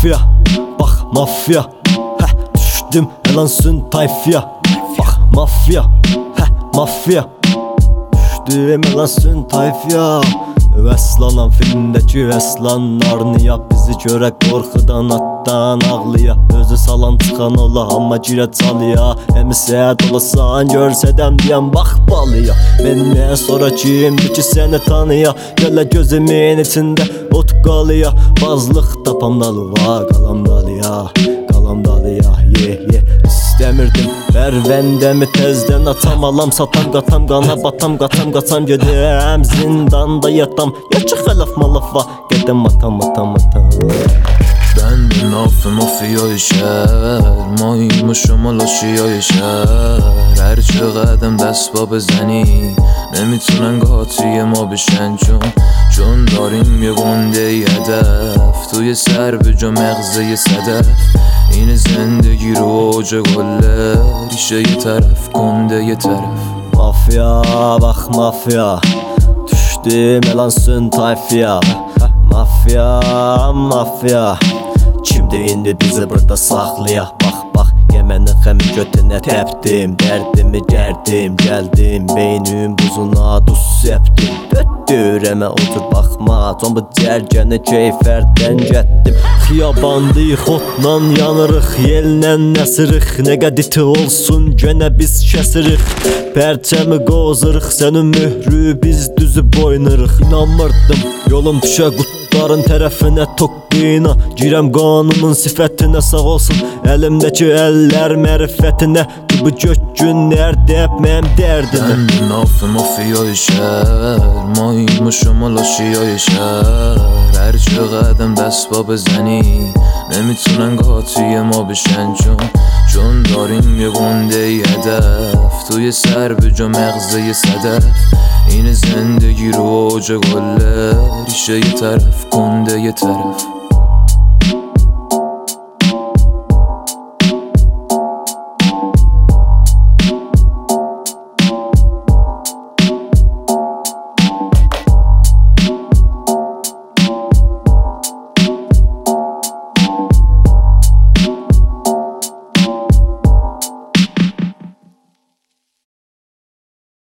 mafya, bak mafya. Düştüm elansın tayfya. Bak mafya, mafya. Düştüm elansın tayfya. Əslanam filmdəki əslanlar niyə bizi görə qorxudan atdan ağlıya. Özü salan çıxan ola amma girə çalıya. Əmisət olasan görsədəm deyəm bax balıya. Məndən sonra kimdir ki səni tanıya. Gələ gözümün içində ot qalıya. Bazlıq tapam dalıva qalam dalıya. Qalam dalıya İstəmirdim Bərvəndəmi təzdən atam. Alam satam qatam qana batam. Qatam qaçam gedəm zindanda yatam. Ya ki xələf malafa qədəm atam. Ben bir mafya şهر مایموشم لاشیای شهر هر چقدر دست با بزنی نمیتونن قاطی ما بشن چون داریم یه گنده هدف توی سر به جا مغزه صدف این زندگی رو اوج گله ریشه یه طرف کنده یه طرف Mafya bak mafya düştüm elansın tayfya. Mafya kimdir indi bizi burada saxlaya. Bak yemenin xəmi götünə təpdim. Dərdimi gərdim gəldim beynim buzuna duz səpdim. Dörəmə otur baxma Con bu cərgəni keyfərdən gətdim. Xiyabandı xotla yanırıq yellə nəsirıq. Nə qəditi olsun gənə biz kəsirik. Pərçəmi qozırıq sənin mührü biz düzü boynırıq. İnanmırdım yolum düşə qutların tərəfinə tokkina. Girəm qanunun sifətinə sağ olsun əlimdəki əllər mərifətinə. Bu gök günlər deyib mənim dərdimə. Ben bir mafya şهر مایموشم لاشیای شهر هر چقدر دست با بزنی نمیتونن قاطی ما بشن چون داریم یه گنده هدف توی سر به جا مغزه صدف این زندگی رو اوج گله ریشه یه طرف کنده یه طرف